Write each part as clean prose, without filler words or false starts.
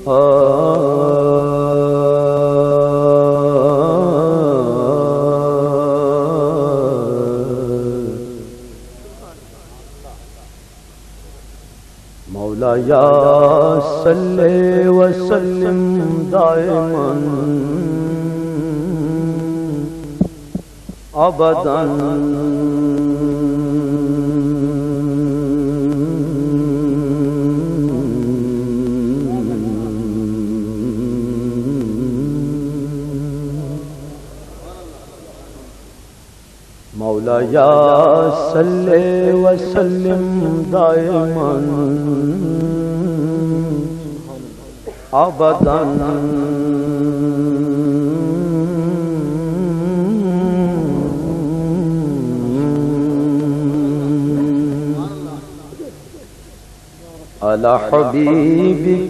مولایا صلی وسلم دائما ابدا مولایا صلی وسلم دائما ابدا علی حبیبک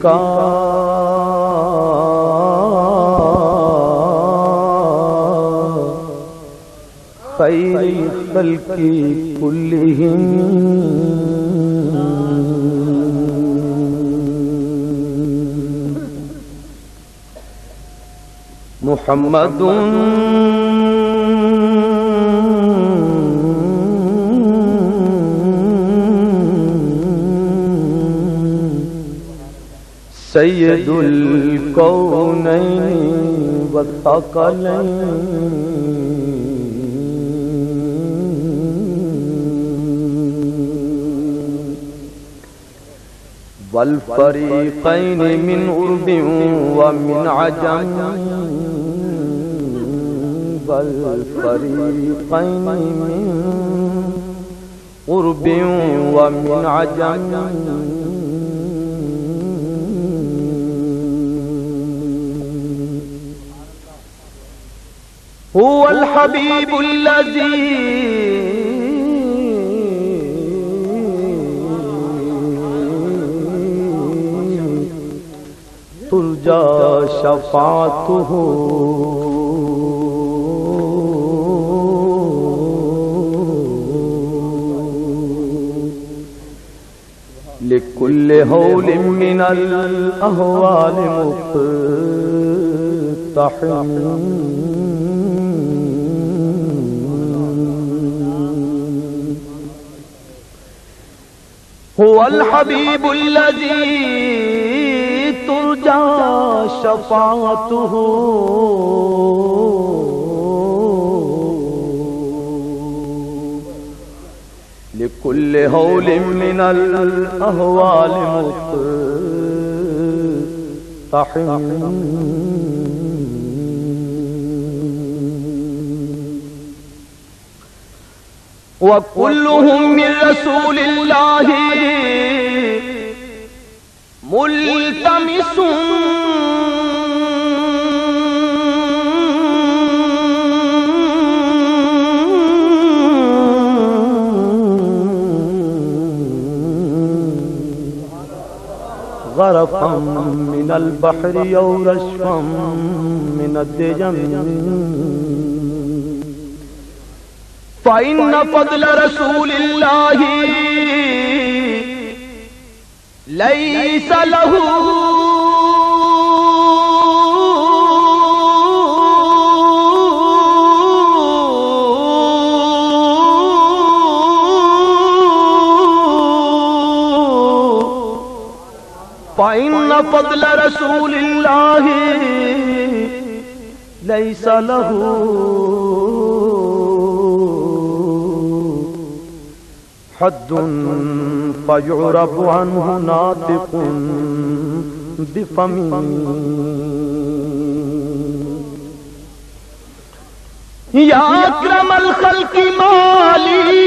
خیر الخلق کلہم محمد سید الکونین والثقلین والفریقین من عرب ومن عجم والفریقین من عرب ومن عجم هو الحبیب الذی ترجى شفاعته لكل هول من الأهوال مقتحم هو الحبيب الذي ترجى شفاعته لكل هول من الأهوال مقتحم وكلهم من رسول الله ملتمس غرقا من البحر أو رشفا من الدجم فإن فضل رسول الله ليس له فإن فضل رسول الله ليس له حد فيعرب عنه ناطق بفمه يا أكرم الخلق مالي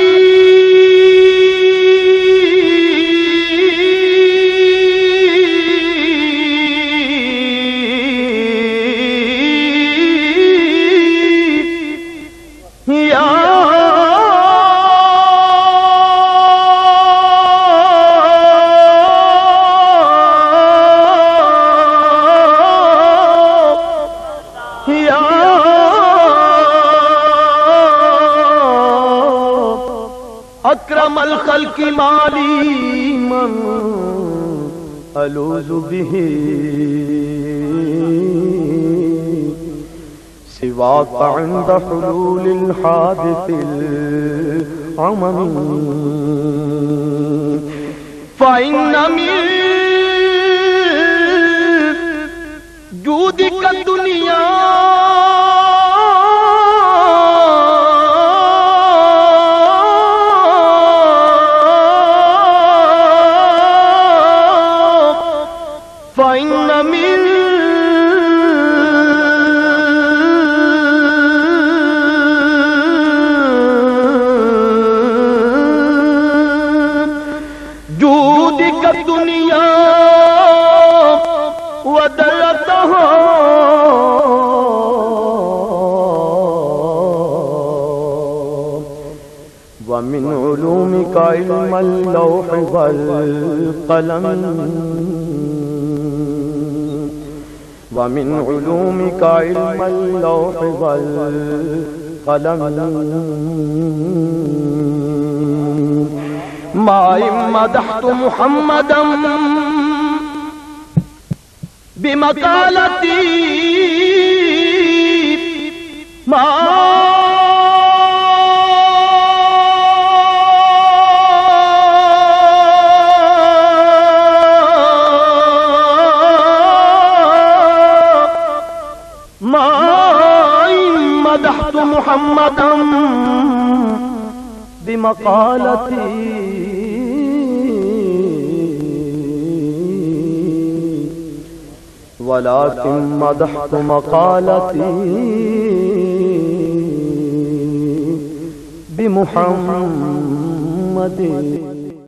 اکرم الخلق مالی من ألوذ به سواك عند حلول الحادث العمم فإن من جودك الدنيا فإن من جودك الدنيا ودرتها ومن علومك علم اللوح والقلم ومن علومك علم اللوح والقلم ما إن مدحت محمدا بمقالتي ما مدحت محمدا بمقالتي ولكن مدحت مقالتي بمحمد